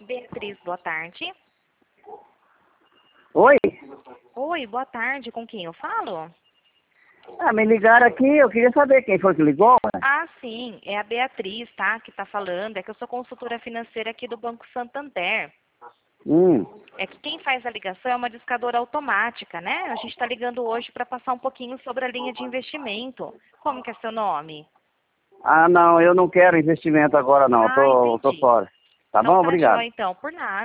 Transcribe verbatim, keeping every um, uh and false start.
Beatriz, boa tarde. Oi? Oi, boa tarde. Com quem eu falo? Ah, me ligaram aqui, eu queria saber quem foi que ligou. Né? Ah, sim, é a Beatriz, tá? Que tá falando. É que eu sou consultora financeira aqui do Banco Santander. Hum. É que quem faz a ligação é uma discadora automática, né? A gente está ligando hoje para passar um pouquinho sobre a linha de investimento. Como que é seu nome? Ah, não, eu não quero investimento agora não, eu Ah, tô, tô entendi. fora. Tá Então bom? tá Obrigado. jóia, então. Por nada.